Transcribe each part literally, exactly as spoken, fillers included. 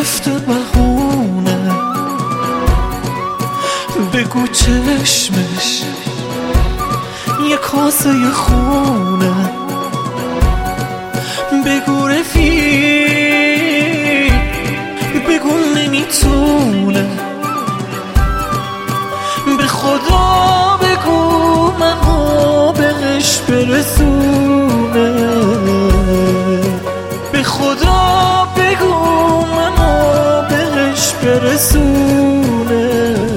گرفته بهونه، بگو چشمش یه کاسه خونه، بگو رفیق، بگو نمیتونه، به خدا بگو منو بهش برسونه، به خدا بگو منو بهش برسونه،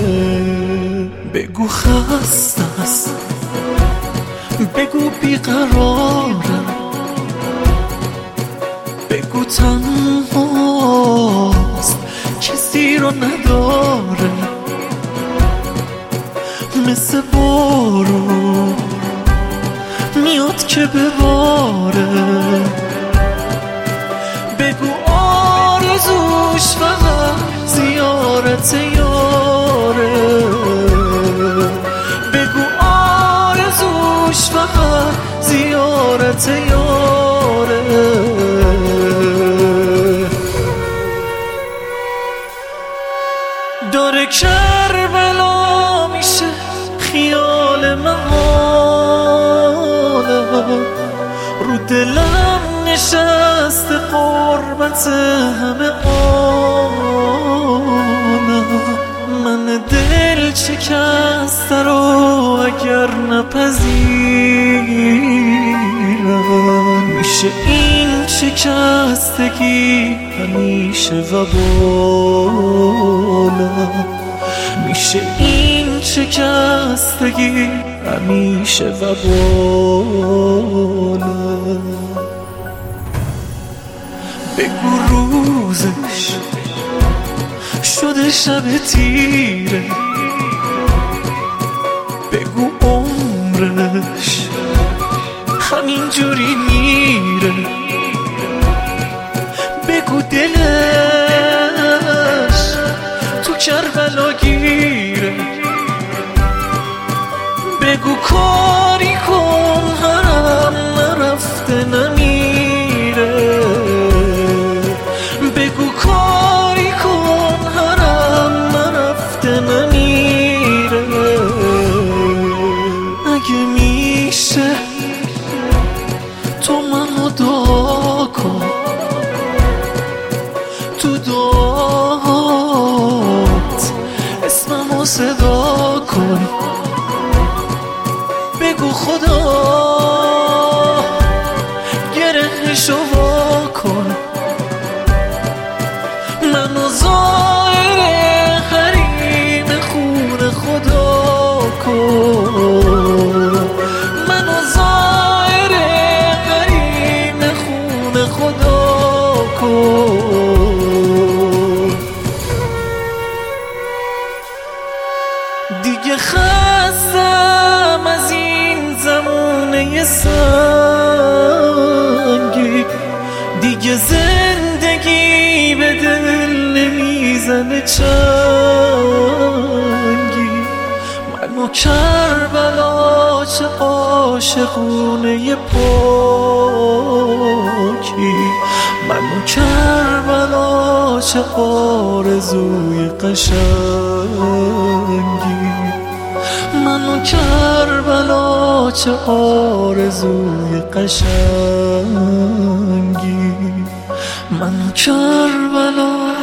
بگو خسته است، بگو بیقرارم، بگو تنهاست کسی رو نداره، مثل بارون میاد که بباره، بگو آرزوش فقط زیارت یاره، بگو آرزوش فقط زیارت یاره. داره کربلا میشه خیال محاله، رو دلم نشسته قربت همه آنم، من دل شکسته رو اگر نپذیرم، میشه این شکستگی همیشه وبالم، میشه این شکستگی همیشه وبالم. بگو روزش شده شب تیره، بگو عمرش همین جوری میره، بگو دلش تو کربلا گیره، بگو کاری کن حرم نرفته نمیره، بگو کاری کن حرم نرفته نمیره، اگه میشه تو منو دعا کن، تو دعات اسممو صدا کن، بگو خدا گرهشو وا کن، منو زائر حریم خون خدا کن، منو زائر حریم خون خدا کن. دیگه خستم از این زمونه سنگی، دیگه زندگی به دل نمیزنه چنگی، منو کربلا چه عاشقونه پاکی، منو کربلا چه آرزوی قشنگی، منو کربلا چه آرزوی قشنگی، منو کربلا